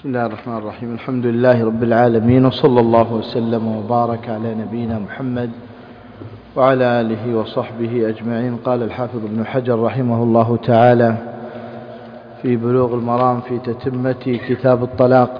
بسم الله الرحمن الرحيم. الحمد لله رب العالمين، وصلى الله وسلم وبارك على نبينا محمد وعلى آله وصحبه أجمعين. قال الحافظ ابن حجر رحمه الله تعالى في بلوغ المرام في تتمة كتاب الطلاق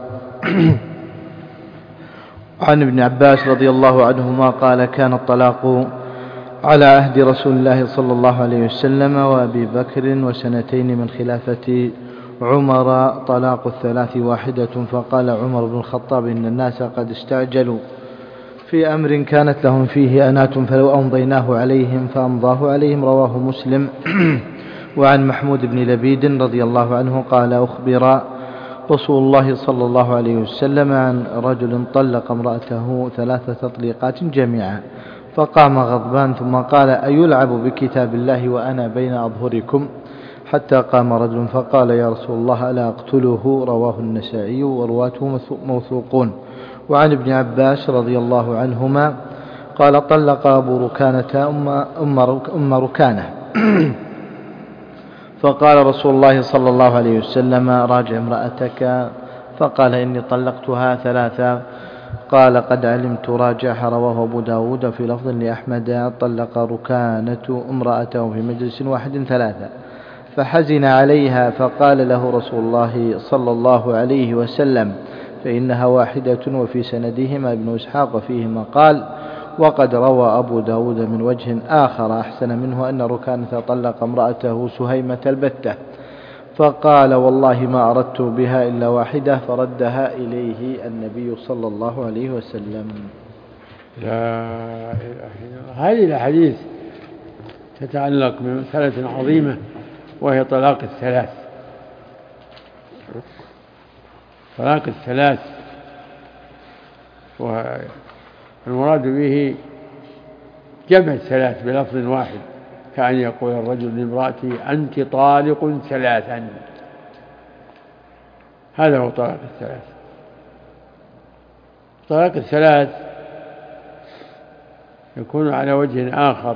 عن ابن عباس رضي الله عنهما قال: كان الطلاق على عهد رسول الله صلى الله عليه وسلم وأبي بكر وسنتين من خلافة عمر طلاق الثلاث واحدة. فقال عمر بن الخطاب: إن الناس قد استعجلوا في أمر كانت لهم فيه أنات فلو أمضيناه عليهم فأمضاه عليهم. رواه مسلم. وعن محمود بن لبيد رضي الله عنه قال: أخبر رسول الله صلى الله عليه وسلم عن رجل طلق امرأته 3 تطليقات جميعا، فقام غضبان ثم قال: أيلعب بكتاب الله وأنا بين أظهركم؟ حتى قام رجل فقال: يا رسول الله ألا أقتله؟ رواه النسائي ورواته موثوقون. وعن ابن عباس رضي الله عنهما قال: طلق أبو ركانة أم ركانة فقال رسول الله صلى الله عليه وسلم: راجع امرأتك. فقال: إني طلقتها 3. قال: قد علمت، راجعها. رواه أبو داود في لفظ لأحمد: طلق ركانة امرأته في مجلس واحد 3 فحزن عليها، فقال له رسول الله صلى الله عليه وسلم: فإنها واحدة. وفي سندهما ابن إسحاق وفيه مقال. وقد روى أبو داود من وجه آخر أحسن منه أن ركانة طلق امرأته سهيمة البتة، فقال: والله ما أردت بها إلا واحدة، فردها إليه النبي صلى الله عليه وسلم. لا إله إلا الله. هذه الأحاديث تتعلق بمسألة عظيمة وهي طلاق الثلاث. طلاق الثلاث والمراد به جمع الثلاث بلفظ واحد، كأن يقول الرجل لامرأته: أنت طالق 3. هذا هو طلاق الثلاث. طلاق الثلاث يكون على وجه آخر،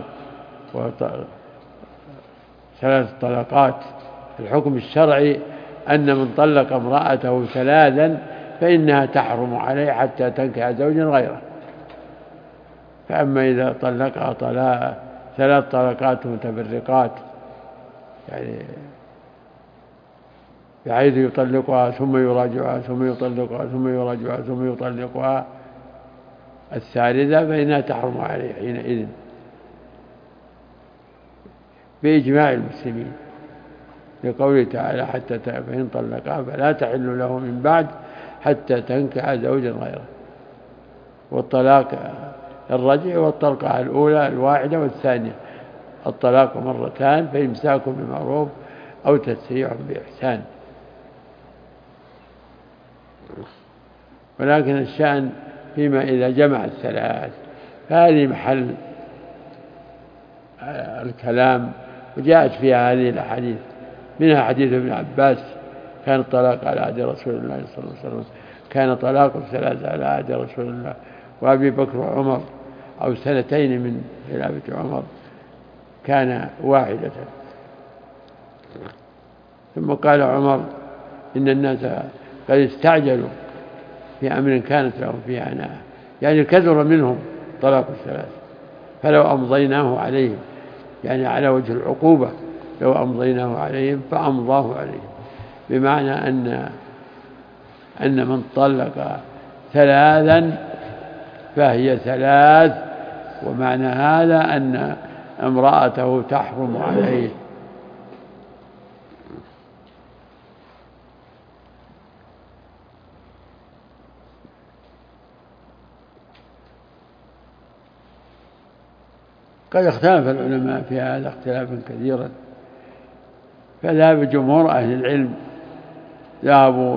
ثلاث طلقات. الحكم الشرعي أن من طلق امرأته 3 فإنها تحرم عليه حتى تنكح زوجا غيره. فأما إذا طلقها 3 طلقات متفرقات، يعني بحيث يطلقها ثم يراجعها ثم يطلقها ثم يراجعها ثم يطلقها 3، فإنها تحرم عليه حينئذ بإجماع المسلمين، لقوله تعالى: حتى فإن طلقها فلا تحل له من بعد حتى تنكح زوجا غيره. والطلاق الرجعي والطلقة الأولى الواحدة والثانية. الطلاق 2 فإمساك بمعروف أو تسريح بإحسان. ولكن الشأن فيما إذا جمع الثلاث، فهذه محل الكلام، وجاءت فيها هذه الأحاديث، منها حديث ابن عباس: كان الطلاق على عهد رسول الله صلى الله عليه وسلم، كان طلاق 3 على عهد رسول الله وأبي بكر وعمر، أو 2 من خلافة عمر كان واحدة. ثم قال عمر: إن الناس قد استعجلوا في أمر كانت لهم فيه أناة، يعني كثر منهم طلاق 3 فلو أمضيناه عليهم، يعني على وجه العقوبة، لو أمضيناه عليهم فأمضاه عليهم، بمعنى أن من طلق 3 فهي 3، ومعنى هذا أن امرأته تحرم عليه. قد اختلف العلماء في هذا اختلافا كثيرا، فذهب جمهور أهل العلم ذهبوا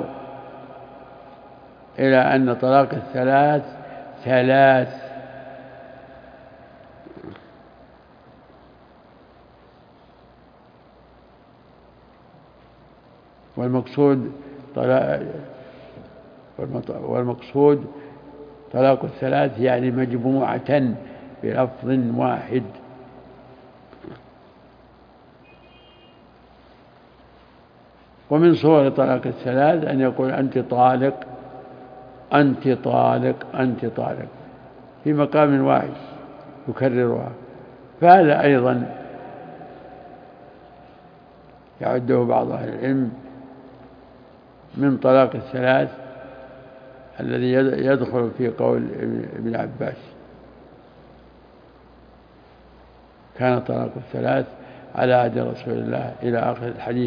إلى أن طلاق الثلاث 3، والمقصود طلاق الثلاث يعني مجموعة بلفظ واحد. ومن صور طلاق الثلاث أن يقول أنت طالق أنت طالق أنت طالق في مقام واحد يكررها، فهذا أيضا يعده بعض أهل العلم من طلاق الثلاث الذي يدخل في قول ابن عباس كان طلاق الثلاث على عهد رسول الله إلى آخر الحديث.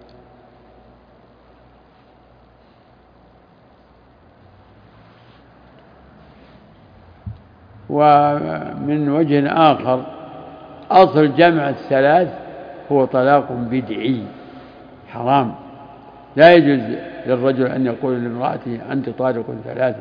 ومن وجه آخر أصل جمع الثلاث هو طلاق بدعي حرام، لا يجوز للرجل أن يقول لامرأته أنت طالق ثلاثة،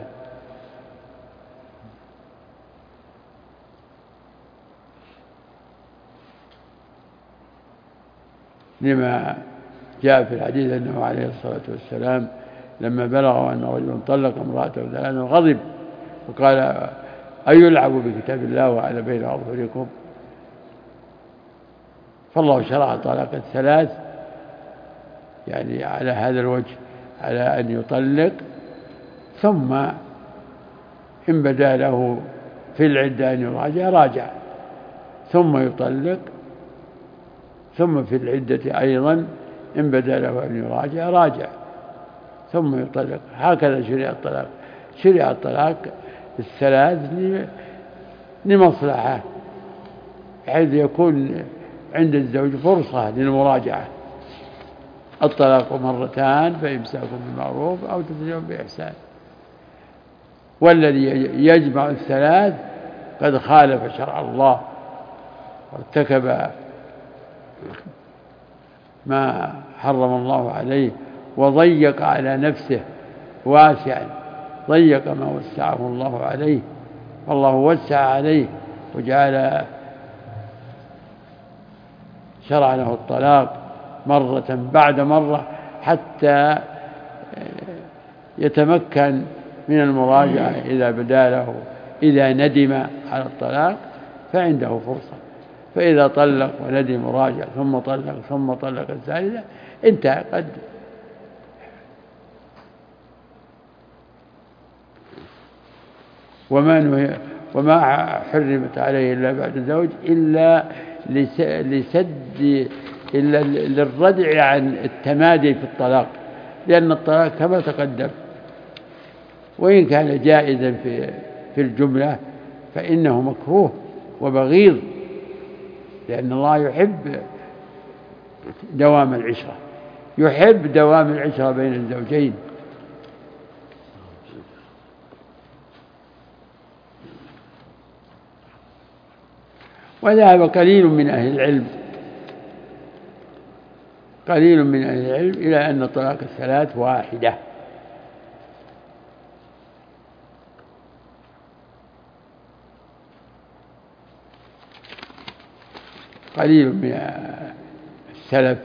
لما جاء في الحديث أنه عليه الصلاة والسلام لما بلغ أن رجل طلق امرأته ثلاثة غضب وقال أيلعب بكتاب الله وعلى بين أظهركم؟ فالله شرع طلاق الثلاث يعني على هذا الوجه، على أن يطلق ثم إن بدا له في العدة أن يراجع راجع، ثم يطلق، ثم في العدة أيضا إن بدا له أن يراجع راجع، ثم يطلق. هكذا شرع الطلاق. شرع الطلاق الثلاث لمصلحة، حيث يكون عند الزوج فرصة للمراجعة. الطلاق مرتان فإمساك بالمعروف أو تسريح بإحسان. والذي يجمع الثلاث قد خالف شرع الله وارتكب ما حرم الله عليه وضيق على نفسه واسعا، ضيق ما وسعه الله عليه، والله وسع عليه وجعل شرع له الطلاق مرة بعد مرة حتى يتمكن من المراجعة إذا بدا له، إذا ندم على الطلاق فعنده فرصة، فإذا طلق وندم وراجع ثم طلق ثم طلق الثالثة انتهى قد. وما حرمت عليه إلا بعد الزوج إلا للردع عن التمادي في الطلاق، لأن الطلاق كما تقدم وإن كان جائزا في الجملة فإنه مكروه وبغيض، لأن الله يحب دوام العشرة، يحب دوام العشرة بين الزوجين. وذهب قليل من أهل العلم إلى أن طلاق الثلاث واحدة، قليل من السلف.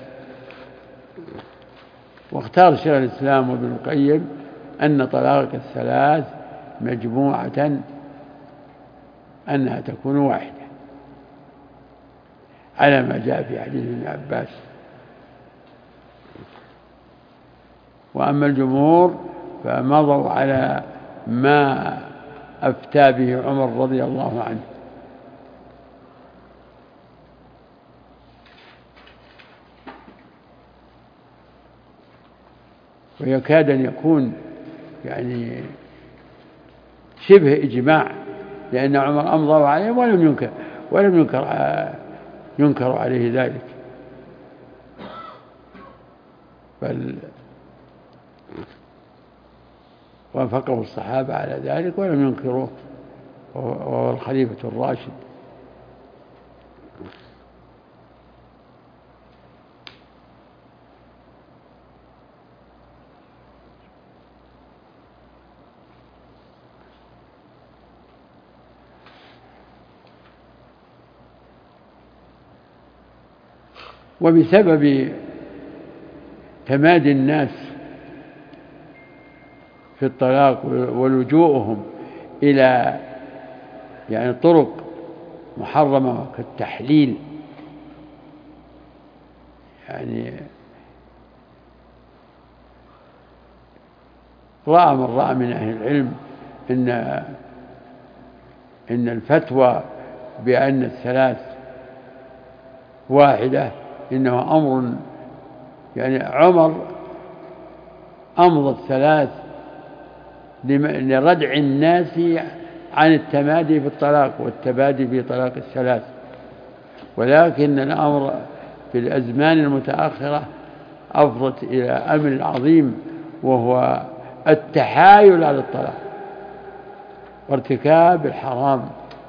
واختار شيخ الإسلام وابن القيم أن طلاق الثلاث مجموعة أنها تكون واحدة على ما جاء في حديث ابن عباس. وأما الجمهور فمضوا على ما أفتى به عمر رضي الله عنه، ويكاد أن يكون يعني شبه إجماع، لأن عمر أمضى عليه ولم ينكر عليه ذلك، بل وافقه الصحابة على ذلك ولم ينكروه، وهو الخليفة الراشد. وبسبب تمادي الناس في الطلاق ولجوءهم إلى يعني طرق محرمة كالتحليل، يعني رأى من رأى من أهل العلم إن الفتوى بأن الثلاث واحدة إنه أمر، يعني عمر أمضى الثلاث لردع الناس عن التمادي في الطلاق والتبادي في طلاق الثلاث، ولكن الأمر في الأزمان المتأخرة أفضت إلى أمر عظيم، وهو التحايل على الطلاق وارتكاب الحرام.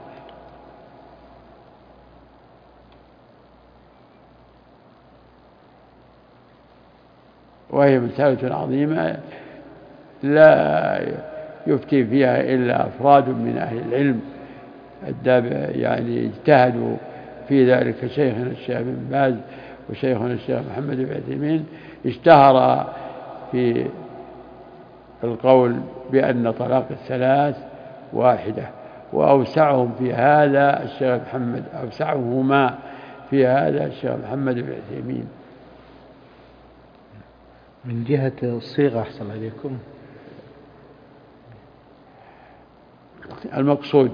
وهي مسألة عظيمة لا يفتي فيها إلا أفراد من أهل العلم يعني اجتهدوا في ذلك، شيخنا الشيخ بن باز وشيخنا الشيخ محمد بن عثيمين اشتهر في القول بأن طلاق الثلاث واحدة، وأوسعهم في هذا الشيخ محمد، أوسعهما في هذا الشيخ محمد بن عثيمين. من جهة الصيغة أحسن عليكم، المقصود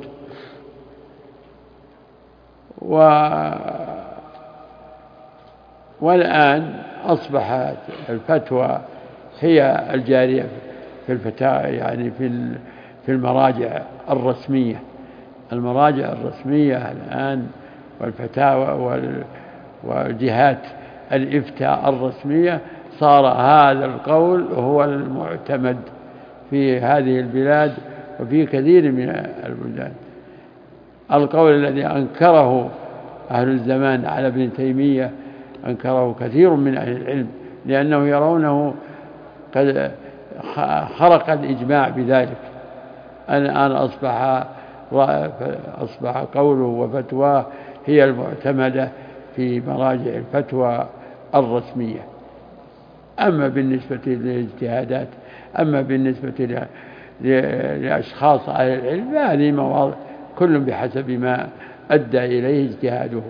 والآن أصبحت الفتوى هي الجارية في الفتاوى، يعني في المراجع الرسمية. المراجع الرسمية الآن والفتاوى والجهات الإفتاء الرسمية صار هذا القول هو المعتمد في هذه البلاد وفي كثير من البلدان. القول الذي أنكره أهل الزمان على ابن تيمية أنكره كثير من أهل العلم، لأنه يرونه قد خرق الإجماع بذلك. الآن أصبح قوله وفتواه هي المعتمدة في مراجع الفتوى الرسمية. أما بالنسبة للاجتهادات، أما بالنسبة لأشخاص أهل العلم، هذه مواضع كل بحسب ما أدى إليه اجتهاده،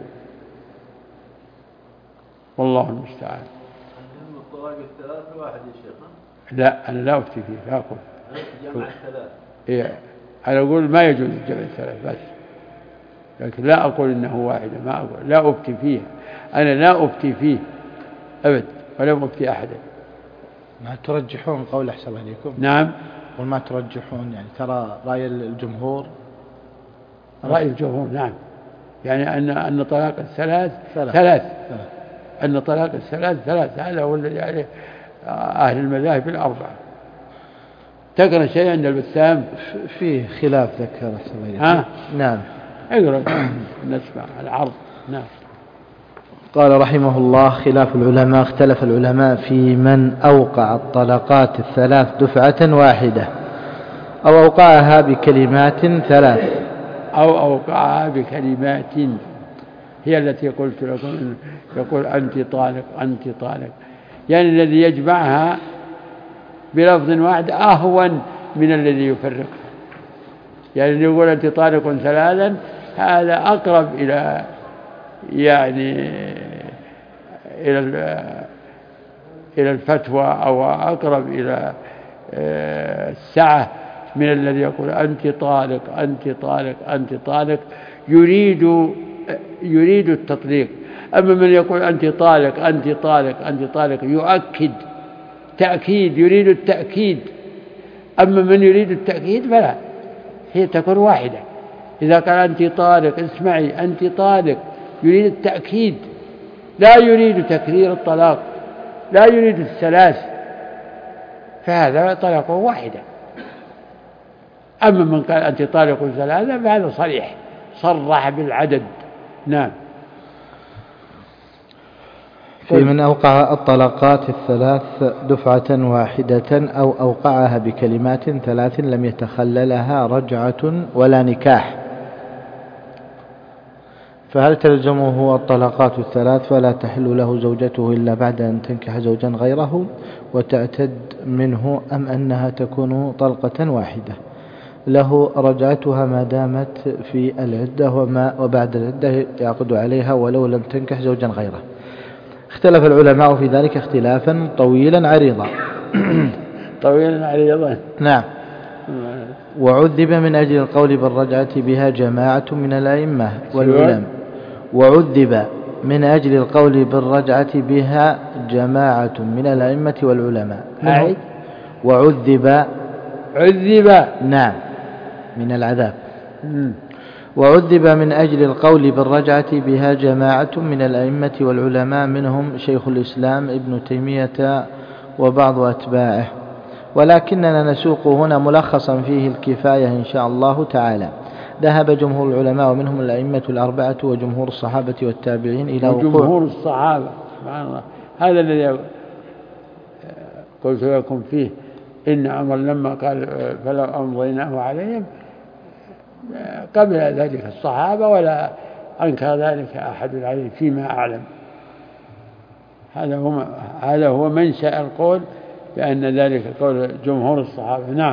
والله المستعان. الطلاق الثلاث واحد يا شيخنا؟ لا، أنا لا أفتي فيه، لا أقول جمع الثلاث. إيه، أنا أقول ما يجوز جمع الثلاث بس، لكن لا أقول إنه واحدة، ما أقول، لا أفتي فيه، أنا لا أفتي فيه أبد ولا أفتي أحدا. ما ترجحون قول أحسن عليكم؟ نعم، وما ترجحون، يعني ترى رأي الجمهور؟ رأي الجمهور نعم، يعني أن طلاق الثلاث ثلاث، أن طلاق الثلاث ثلاث، هذا هو الذي عليه أهل المذاهب الأربعة. تقرأ شيء عند البسام؟ فيه خلاف ذكر السميري. نعم، اقرأ نسمع العرض. نعم. قال رحمه الله: خلاف العلماء، اختلف العلماء في من أوقع الطلقات الثلاث دفعة واحدة أو أوقعها بكلمات ثلاث، أو أوقعها بكلمات هي التي قلت لكم، يقول أنت طالق أنت طالق، يعني الذي يجمعها بلفظ واحد أهون من الذي يفرقها. يعني اللي يقول أنت طالق ثلاثا هذا أقرب إلى يعني إلى الفتوى، أو أقرب إلى السعة من الذي يقول أنت طالق أنت طالق أنت طالق، يريد التطليق. أما من يقول أنت طالق أنت طالق أنت طالق يؤكد تأكيد، يريد التأكيد. أما من يريد التأكيد فلا، هي تكون واحدة. إذا قال أنت طالق، اسمعي أنت طالق، يريد التأكيد، لا يريد تكرير الطلاق، لا يريد الثلاث، فهذا طلاق واحدة. أما من قال أنت طالق ثلاثة فهذا صريح، صرح بالعدد. نعم. في من أوقع الطلقات الثلاث دفعة واحدة أو أوقعها بكلمات ثلاث لم يتخللها رجعة ولا نكاح، فهل تلزمه الطلقات الثلاث ولا تحل له زوجته إلا بعد أن تنكح زوجا غيره وتعتد منه، أم أنها تكون طلقة واحدة له رجعتها ما دامت في العدة وبعد العدة يعقد عليها ولو لم تنكح زوجا غيره؟ اختلف العلماء في ذلك اختلافا طويلا عريضا. طويلا عليه ظن. نعم. وعذب من أجل القول بالرجعة بها جماعة من الأئمة والعلماء. وعذب من أجل القول بالرجعة بها جماعة من الأئمة والعلماء. وعذب نعم من العذاب. وعذب من أجل القول بالرجعة بها جماعة من الأئمة والعلماء منهم شيخ الإسلام ابن تيمية وبعض أتباعه، ولكننا نسوق هنا ملخصا فيه الكفاية إن شاء الله تعالى. ذهب جمهور العلماء ومنهم الأئمة الأربعة وجمهور الصحابة والتابعين إلى وقوع جمهور الصحابة. سبحان الله، هذا الذي قلت لكم فيه إن عمر لما قال فلو أمضيناه عليهم قبل ذلك الصحابة ولا أنكر ذلك أحد عليه فيما أعلم. هذا هو منشأ القول بأن ذلك قول جمهور الصحابة. نعم.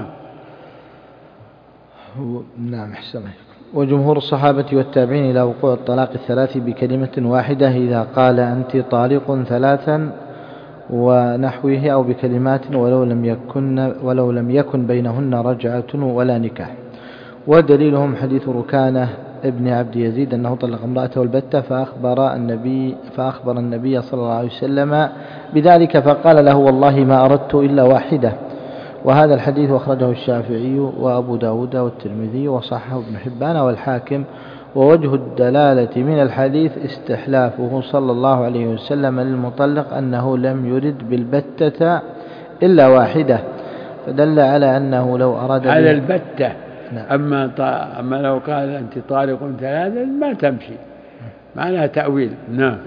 نعم أحسن. وجمهور الصحابة والتابعين إلى وقوع الطلاق الثلاث بكلمة واحدة إذا قال أنت طالق ثلاثا ونحوه أو بكلمات ولو لم يكن بينهن رجعة ولا نكاح. ودليلهم حديث ركانة ابن عبد يزيد أنه طلق امرأته البتة فأخبر النبي صلى الله عليه وسلم بذلك فقال له والله ما أردت إلا واحدة. وهذا الحديث أخرجه الشافعي وأبو داود والترمذي وصححه ابن حبان والحاكم. ووجه الدلالة من الحديث استحلافه صلى الله عليه وسلم للمطلق أنه لم يرد بالبتة إلا واحدة، فدل على أنه لو أراد على البتة. نعم. أما لو قال أنت طالق ثلاثا ما تمشي، معناها تأويل. نعم.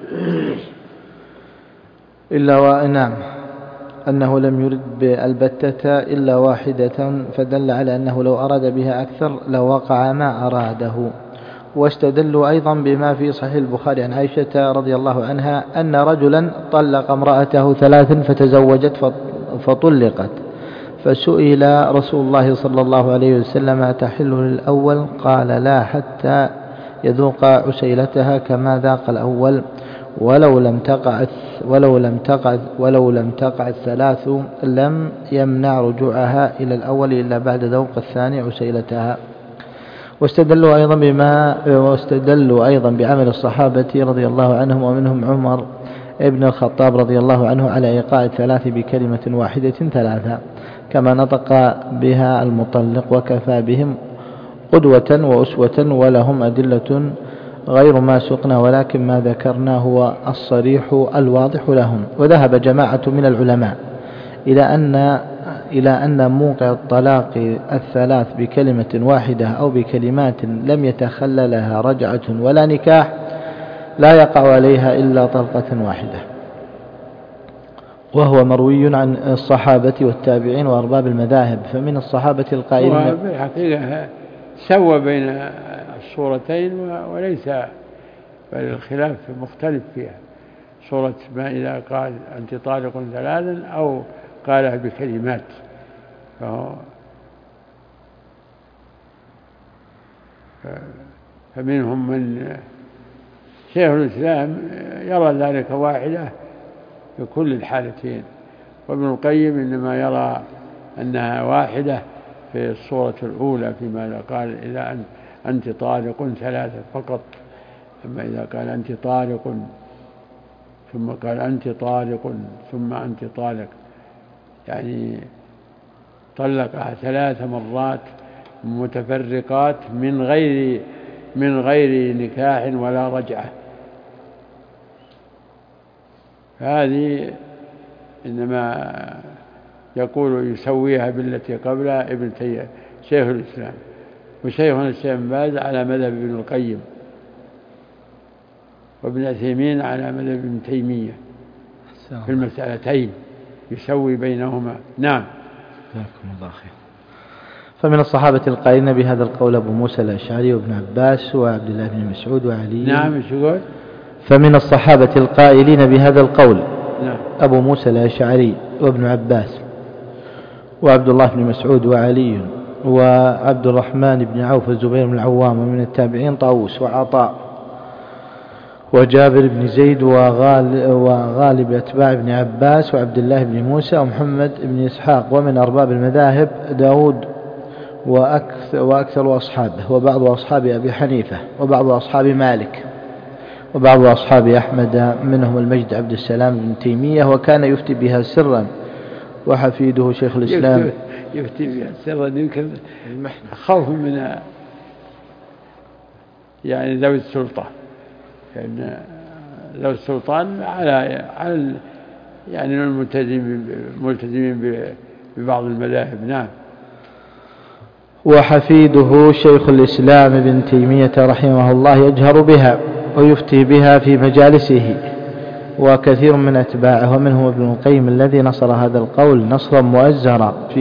نعم أنه لم يرد بالبتة إلا واحدة، فدل على أنه لو أراد بها أكثر لوقع ما أراده. واستدلوا أيضا بما في صحيح البخاري عن عائشة رضي الله عنها أن رجلا طلق امرأته ثلاثا فتزوجت فطلقت، فسئل رسول الله صلى الله عليه وسلم تحل للأول؟ قال لا حتى يذوق عسيلتها كما ذاق الأول، ولو لم تقع الثلاث لم يمنع رجوعها إلى الأول إلا بعد ذوق الثاني عسيلتها. واستدلوا أيضا بعمل الصحابة رضي الله عنهم ومنهم عمر ابن الخطاب رضي الله عنه على إيقاع الثلاث بكلمة واحدة ثلاثة كما نطق بها المطلق، وكفى بهم قدوة وأسوة، ولهم أدلة غير ما سقنا ولكن ما ذكرنا هو الصريح الواضح لهم. وذهب جماعة من العلماء إلى أن موقع الطلاق الثلاث بكلمة واحدة أو بكلمات لم يتخللها رجعة ولا نكاح لا يقع عليها إلا طلقة واحدة، وهو مروي عن الصحابة والتابعين وأرباب المذاهب. فمن الصحابة القائلين بالحقيقة سوى بين الصورتين وليس، بل الخلاف مختلف فيها. صورة ما إذا قال أنت طالق ثلاثا أو قالها بكلمات، فمنهم من شيخ الإسلام يرى ذلك واحدة في كل الحالتين، وابن القيم إنما يرى أنها واحدة في الصورة الأولى فيما قال إذا أنت طالق ثلاثة فقط. أما إذا قال أنت طالق ثم قال أنت طالق ثم أنت طالق، يعني طلقها 3 مرات متفرقات من غير نكاح ولا رجعة. هذه إنما يقول يسويها بالتي قبلها ابن تيمية شيخ الإسلام، وشيخنا الشيخ بن باز على مذهب ابن القيم، وابن عثيمين على مذهب ابن تيمية في المسألتين، يسوي بينهما. نعم. جزاكم الله خير. فمن الصحابة القائلين بهذا القول أبو موسى الأشعري وابن عباس وعبد الله بن مسعود وعلي. نعم. شو؟ فمن الصحابة القائلين بهذا القول نعم. أبو موسى الأشعري وابن عباس وعبد الله بن مسعود وعلي وعبد الرحمن بن عوف والزبير بن العوام، ومن التابعين طاووس وعطاء وجابر بن زيد وغالب أتباع ابن عباس وعبد الله بن موسى ومحمد بن إسحاق، ومن أرباب المذاهب داود وأكثر أصحابه، وبعض أصحاب أبي حنيفة، وبعض أصحاب مالك، وبعض أصحاب أحمد، منهم المجد عبد السلام بن تيمية، وكان يفتي بها سرا، وحفيده شيخ الإسلام يفتي بها سرا، يمكن خوف من يعني ذوي السلطة، لأن ذوي السلطان على يعني الملتزمين ببعض المذاهب. نعم. وحفيده شيخ الإسلام ابن تيمية رحمه الله يجهر بها ويفتي بها في مجالسه، وكثير من أتباعه، ومنهم ابن القيم الذي نصر هذا القول نصرا مؤزرا في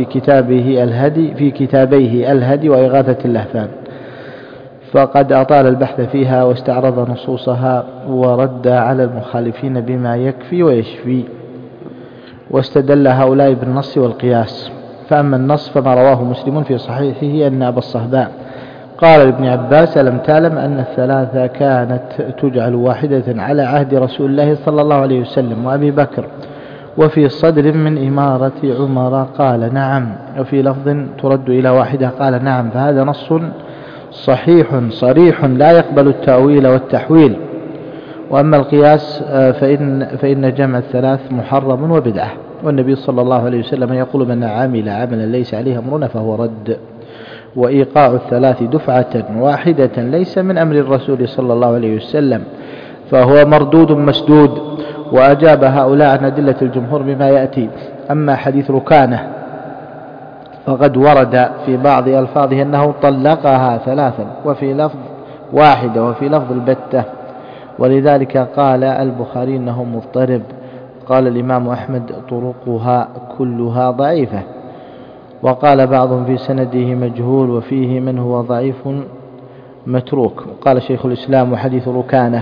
كتابيه الهدي وإغاثة اللهفان، فقد أطال البحث فيها واستعرض نصوصها ورد على المخالفين بما يكفي ويشفي، واستدل هؤلاء بالنص والقياس. فأما النص فما رواه مسلم في صحيحه أن أبا الصهباء قال لابن عباس: ألم تعلم أن الثلاثة كانت تجعل واحدة على عهد رسول الله صلى الله عليه وسلم وأبي بكر، وفي صدر من إمارة عمر؟ قال: نعم. وفي لفظ ترد إلى واحدة؟ قال: نعم. فهذا نص صحيح صريح لا يقبل التأويل والتحويل. وأما القياس فإن جمع الثلاث محرم وبدعة، والنبي صلى الله عليه وسلم يقول: من عمل عملا ليس عليه أمرنا فهو رد. وإيقاع الثلاث دفعة واحدة ليس من أمر الرسول صلى الله عليه وسلم، فهو مردود مسدود. وأجاب هؤلاء عن أدلة الجمهور بما يأتي. أما حديث ركانة فقد ورد في بعض ألفاظه أنه طلقها ثلاثا، وفي لفظ واحدة، وفي لفظ البتة، ولذلك قال البخاري أنه مضطرب. قال الإمام أحمد: طرقها كلها ضعيفة. وقال بعضهم في سنده مجهول، وفيه من هو ضعيف متروك. قال شيخ الإسلام: وحديث ركانة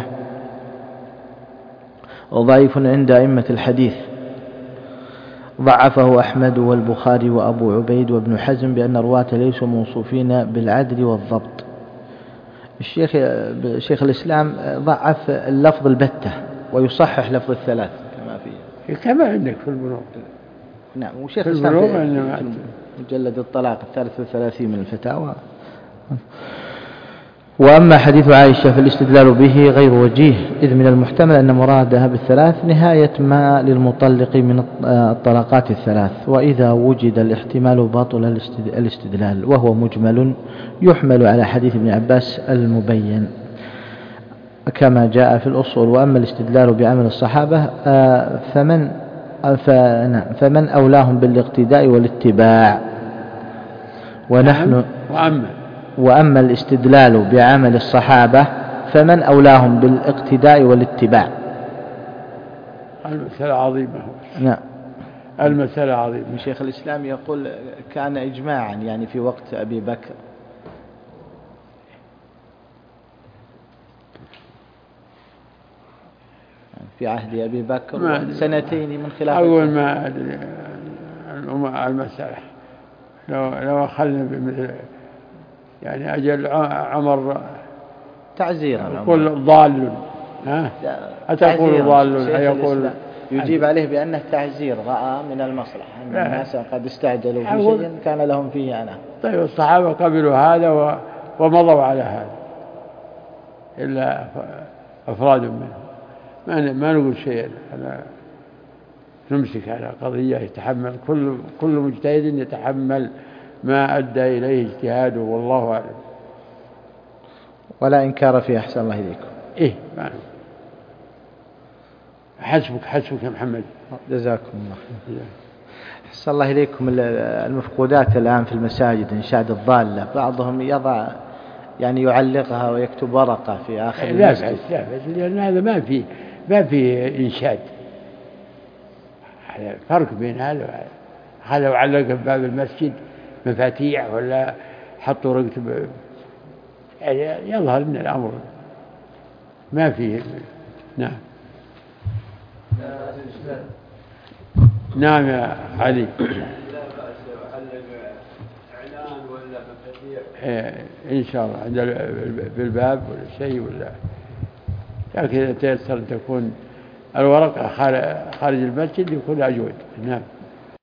ضعيف عند أئمة الحديث، ضعفه أحمد والبخاري وأبو عبيد وابن حزم بأن الرواة ليسوا موصوفين بالعدل والضبط. شيخ الإسلام ضعف اللفظ البتة ويصحح لفظ الثلاث كما عندك في البلوغ. نعم. وشيخ الإسلام في مجلد الطلاق 33 من الفتاوى. وأما حديث عائشة فالاستدلال به غير وجيه، إذ من المحتمل أن مرادها بالثلاث نهاية ما للمطلق من الطلقات الثلاث، وإذا وجد الاحتمال باطل الاستدلال، وهو مجمل يحمل على حديث ابن عباس المبين كما جاء في الأصول. وأما الاستدلال بعمل الصحابة فمن أولاهم بالاقتداء والاتباع. وأما الاستدلال بعمل الصحابة فمن أولاهم بالاقتداء والاتباع. المسألة عظيمة. نعم. المسألة عظيمة. شيخ الإسلام يقول كان إجماعا يعني في وقت أبي بكر، في عهد أبي بكر سنتين من خلافة. أول ما المسألة لو أخذنا يعني أجل عمر تعزيرا، يقول ضال، أتقول ضال، يقول يجيب عليه بأنه تعزير، رأى من المصلحة أن الناس قد استعجلوا في شيء كان لهم فيه أنا. طيب الصحابة قبلوا هذا ومضوا على هذا، إلا أفراد منهم، ما نقول شيء. نمسك على قضية يتحمل كل مجتهد يتحمل ما أدى إليه اجتهاده، والله أعلم. ولا إنكار فيه. أحسن الله إليكم. معلوم. حسبك يا محمد. جزاكم الله خير. أحسن الله إليكم. المفقودات الآن في المساجد إنشاد الضالة، بعضهم يضع يعني يعلقها ويكتب ورقة في آخر المسجد. لا بس لأن هذا ما في إنشاد. فرق بين هذا وعلق بباب المسجد مفاتيح، ولا حطوا رقة، يعني يظهر من الأمر ما فيه. نعم. نعم يا علي. إن شاء الله عند بالباب ولا شيء، ولا لكن إذا تيسر أن تكون الورقة خارج المسجد يكون أجود. نعم.